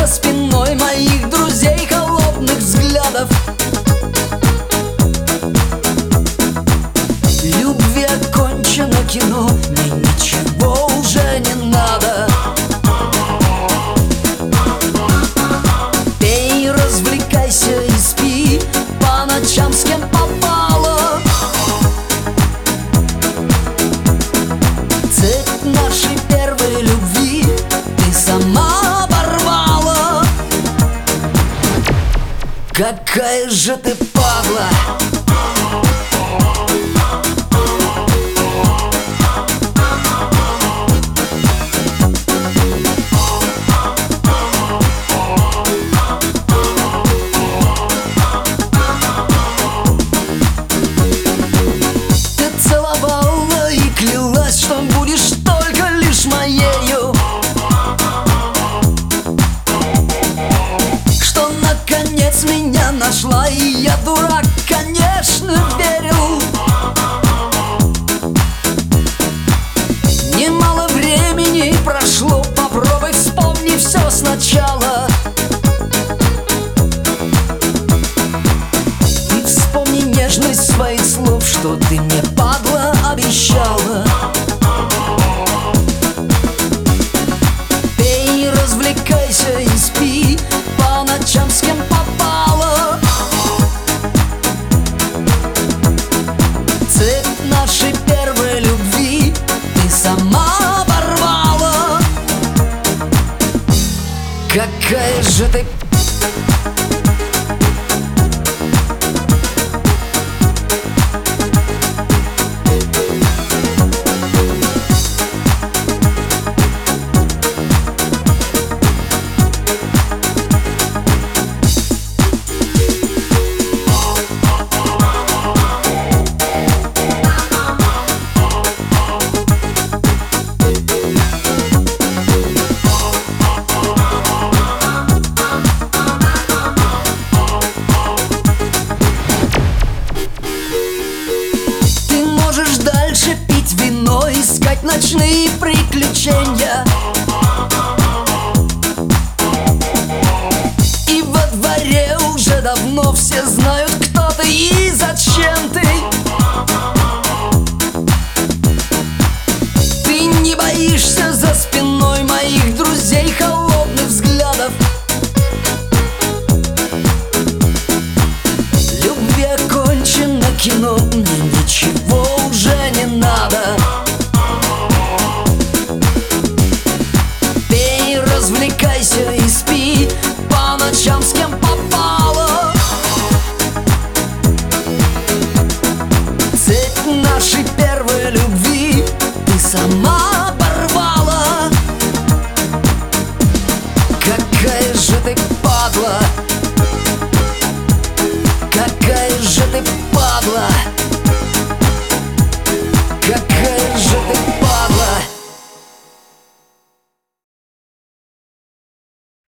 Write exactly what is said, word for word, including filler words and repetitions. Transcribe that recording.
за спиной моих друзей холодных взглядов. Любви окончено кино, мне ничего уже не надо. Пей, развлекайся и спи по ночам с кем попало. Цепь нашей первой любви ты сама оборвала. Какая же ты падла! Что будешь только лишь моею, что наконец меня нашла, и я, дурак, конечно, верил. Немало времени прошло, попробуй вспомни все сначала. И вспомни нежность своих слов, что ты мне, падла, обещала. Развлекайся и спи по ночам с кем попало. Цепь нашей первой любви ты сама оборвала. Какая же ты... Дальше пить вино, искать ночные приключения. И во дворе уже давно все знают, кто ты и зачем ты. Ты не боишься за спиной моих друзей холодных взглядов. Любви окончено кино, мне ничего уже не надо. Пей, развлекайся и спи по ночам с кем попало. Цепь нашей первой любви ты сама оборвала. Какая же ты падла! Какая же ты падла!